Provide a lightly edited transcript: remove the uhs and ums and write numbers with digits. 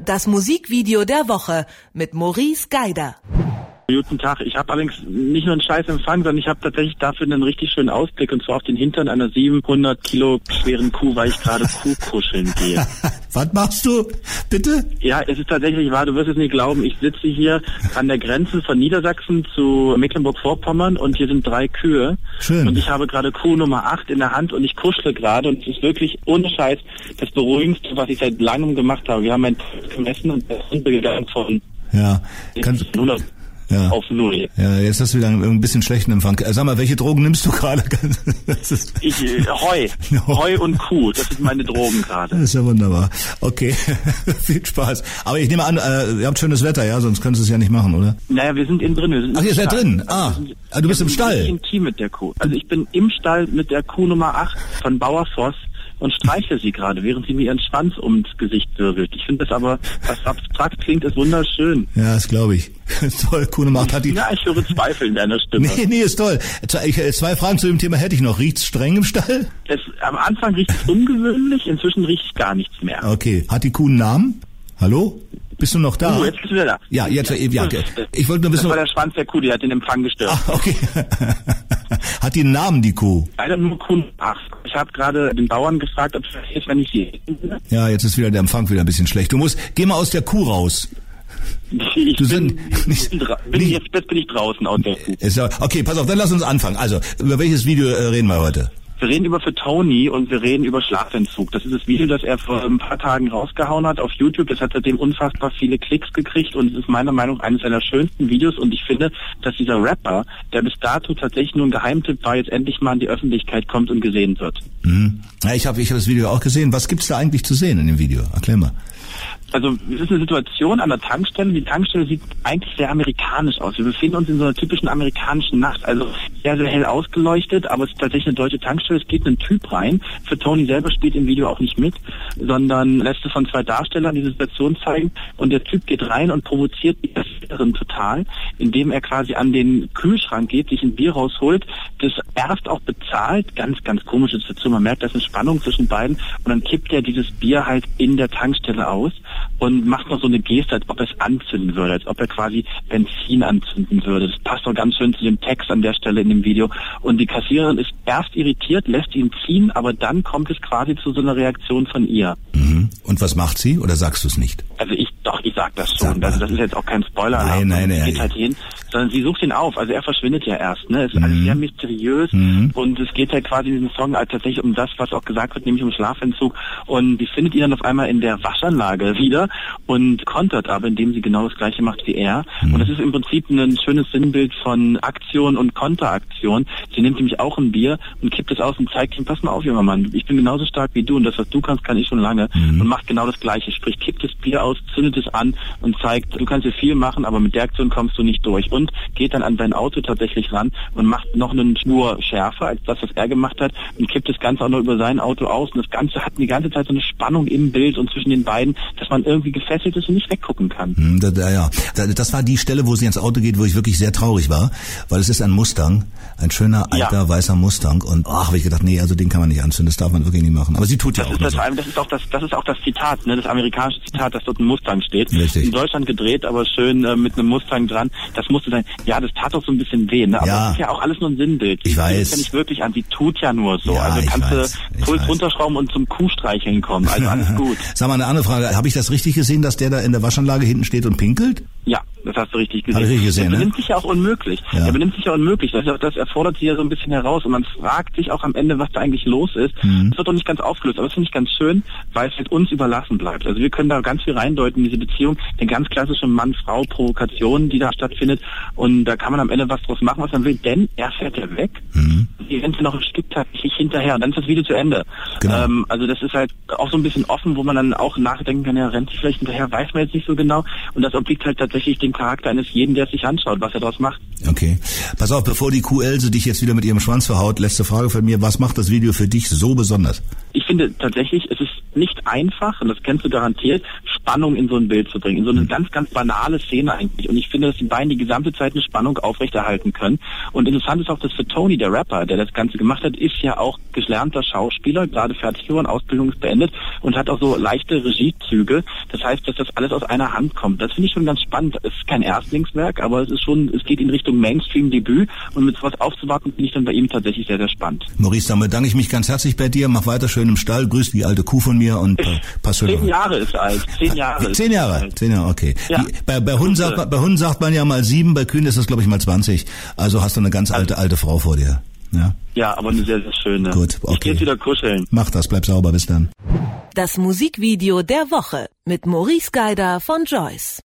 das Musikvideo der Woche mit Maurice Geider. Guten Tag. Ich habe allerdings nicht nur einen scheiß Empfang, sondern ich habe tatsächlich dafür einen richtig schönen Ausblick, und zwar auf den Hintern einer 700 Kilo schweren Kuh, weil ich gerade Kuhkuscheln gehe. Was machst du? Bitte? Ja, es ist tatsächlich wahr, du wirst es nicht glauben. Ich sitze hier an der Grenze von Niedersachsen zu Mecklenburg-Vorpommern und hier sind 3 Kühe. Schön. Und ich habe gerade Kuh Nummer 8 in der Hand und ich kuschle gerade, und es ist wirklich ohne Scheiß das Beruhigendste, was ich seit langem gemacht habe. Wir haben ein Puls gemessen und der ist gegangen von Ja. 100 auf 0. Ja, jetzt hast du wieder ein bisschen schlechten Empfang. Sag mal, welche Drogen nimmst du gerade? Heu und Kuh, das sind meine Drogen gerade. Das ist ja wunderbar. Okay, viel Spaß. Aber ich nehme an, ihr habt schönes Wetter, ja? Sonst könntest du es ja nicht machen, oder? Naja, wir sind innen drin. Ach, ihr seid drin? Du bist im Stall. Ich bin intim mit der Kuh. Also ich bin im Stall mit der Kuh Nummer 8 von Bauerfoss und streichle sie gerade, während sie mir ihren Schwanz ums Gesicht wirbelt. Ich finde das aber, was abstrakt klingt, ist wunderschön. Ja, das glaube ich. Toll, Kuh Nummer 8 hat die... Ja, ich höre Zweifel in deiner Stimme. Nee, ist toll. 2 Fragen zu dem Thema hätte ich noch. Riecht's streng im Stall? Am Anfang riecht es ungewöhnlich, inzwischen riecht es gar nichts mehr. Okay. Hat die Kuh einen Namen? Hallo? Bist du noch da? Jetzt bist du wieder da. Ja, jetzt, ja. Ich wollte nur wissen... Das war der Schwanz der Kuh, die hat den Empfang gestört. Ah, okay. Hat die einen Namen, die Kuh? Leider nur Kuh 8. Ich habe gerade den Bauern gefragt, ob es ist, wenn ich sie... Ja, jetzt ist wieder der Empfang wieder ein bisschen schlecht. Geh mal aus der Kuh raus. Jetzt bin ich draußen aus der Kuh. Okay, pass auf, dann lass uns anfangen. Also, über welches Video reden wir heute? Wir reden über Für Tony und wir reden über Schlafentzug. Das ist das Video, das er vor ein paar Tagen rausgehauen hat auf YouTube. Das hat seitdem unfassbar viele Klicks gekriegt und es ist meiner Meinung nach eines seiner schönsten Videos. Und ich finde, dass dieser Rapper, der bis dato tatsächlich nur ein Geheimtipp war, jetzt endlich mal in die Öffentlichkeit kommt und gesehen wird. Mhm. Ja, ich hab das Video auch gesehen. Was gibt's da eigentlich zu sehen in dem Video? Erklär mal. Also es ist eine Situation an der Tankstelle. Die Tankstelle sieht eigentlich sehr amerikanisch aus. Wir befinden uns in so einer typischen amerikanischen Nacht. Also sehr, sehr hell ausgeleuchtet, aber es ist tatsächlich eine deutsche Tankstelle. Es geht ein Typ rein. Für Tony selber spielt im Video auch nicht mit, sondern lässt es von 2 Darstellern diese Situation zeigen. Und der Typ geht rein und provoziert die Kassiererin total, indem er quasi an den Kühlschrank geht, sich ein Bier rausholt, das erst auch bezahlt. Ganz, ganz komische Situation. Man merkt, da ist eine Spannung zwischen beiden. Und dann kippt er dieses Bier halt in der Tankstelle aus und macht noch so eine Geste, als ob er es anzünden würde, als ob er quasi Benzin anzünden würde. Das passt doch ganz schön zu dem Text an der Stelle in dem Video. Und die Kassiererin ist erst irritiert, lässt ihn ziehen, aber dann kommt es quasi zu so einer Reaktion von ihr. Mhm. Und was macht sie? Oder sagst du es nicht? Also ich sag das schon. Also das ist jetzt auch kein Spoiler. Nein. Geht halt hin, sondern sie sucht ihn auf. Also er verschwindet ja erst. Ne? Es ist alles sehr mysteriös und es geht halt quasi in diesem Song halt tatsächlich um das, was auch gesagt wird, nämlich um Schlafentzug. Und sie findet ihn dann auf einmal in der Waschanlage wieder und kontert aber, indem sie genau das Gleiche macht wie er. Und das ist im Prinzip ein schönes Sinnbild von Aktion und Konteraktion. Sie nimmt nämlich auch ein Bier und kippt es aus und zeigt ihm, pass mal auf, junger Mann, ich bin genauso stark wie du und das, was du kannst, kann ich schon lange. Und macht genau das Gleiche. Sprich, kippt das Bier aus, zündet es an und zeigt, du kannst hier viel machen, aber mit der Aktion kommst du nicht durch. Und geht dann an sein Auto tatsächlich ran und macht noch einen Spur schärfer als das, was er gemacht hat und kippt das Ganze auch noch über sein Auto aus. Und das Ganze hat die ganze Zeit so eine Spannung im Bild und zwischen den beiden, dass man irgendwie gefesselt ist und nicht weggucken kann. Das war die Stelle, wo sie ins Auto geht, wo ich wirklich sehr traurig war, weil es ist ein Mustang, ein schöner, alter, weißer Mustang und habe ich gedacht, nee, also den kann man nicht anzünden, das darf man wirklich nicht machen. Aber sie tut ja auch so. Das ist auch das Zitat, ne, das amerikanische Zitat, dass dort ein Mustang steht. Richtig. In Deutschland gedreht, aber schön mit einem Mustang dran. Das musste sein. Ja, das tat doch so ein bisschen weh, ne? Aber das ist ja auch alles nur ein Sinnbild. Ich weiß. Das ja nicht wirklich an. Sie tut ja nur so. Ja, also kannst du Puls runterschrauben und zum Kuhstreicheln kommen. Also alles gut. Sag mal eine andere Frage. Habe ich das richtig gesehen, dass der da in der Waschanlage hinten steht und pinkelt? Ja, das hast du richtig gesehen. Habe ich richtig gesehen, er benimmt sich ja auch unmöglich. Ja. Er benimmt sich ja unmöglich. Das erfordert sie ja so ein bisschen heraus. Und man fragt sich auch am Ende, was da eigentlich los ist. Das wird doch nicht ganz aufgelöst. Aber das finde ich ganz schön, weil es halt uns überlassen bleibt. Also wir können da ganz viel reindeuten in diese Beziehung. Eine ganz klassische Mann-Frau-Provokation, die da stattfindet. Und da kann man am Ende was draus machen, was man will. Denn er fährt ja weg. Die rennt noch ein Stück tatsächlich hinterher. Und dann ist das Video zu Ende. Genau. Also das ist halt auch so ein bisschen offen, wo man dann auch nachdenken kann, ja, rennt sie vielleicht hinterher, weiß man jetzt nicht so genau. Und das obliegt halt tatsächlich dem Charakter eines jeden, der es sich anschaut, was er daraus macht. Okay. Pass auf, bevor die Kuh Else dich jetzt wieder mit ihrem Schwanz verhaut, letzte Frage von mir. Was macht das Video für dich so besonders? Ich finde tatsächlich, es ist nicht einfach, und das kennst du garantiert, Spannung in so ein Bild zu bringen, in so eine ganz, ganz banale Szene eigentlich. Und ich finde, dass die beiden die gesamte Zeit eine Spannung aufrechterhalten können. Und interessant ist auch, dass für Tony, der Rapper, der das Ganze gemacht hat, ist ja auch gelernter Schauspieler, gerade fertig geworden, Ausbildung ist beendet und hat auch so leichte Regiezüge. Das heißt, dass das alles aus einer Hand kommt. Das finde ich schon ganz spannend. Es ist kein Erstlingswerk, aber es geht in Richtung Mainstream-Debüt und mit sowas aufzuwarten, finde ich dann bei ihm tatsächlich sehr, sehr spannend. Maurice, dann bedanke ich mich ganz herzlich bei dir. Mach weiter schön im Stall. Grüß die alte Kuh von mir und pass schön 10 Jahre ist alt. 10 Jahre. 10 Jahre, okay. Ja. Bei Hunden sagt man ja mal 7, bei Kühen ist das, glaube ich, mal 20. Also hast du eine ganz alte Frau vor dir. Ja, aber eine sehr, sehr schöne. Gut, okay. Ich geh jetzt wieder kuscheln. Mach das, bleib sauber, bis dann. Das Musikvideo der Woche mit Maurice Geider von Joyce.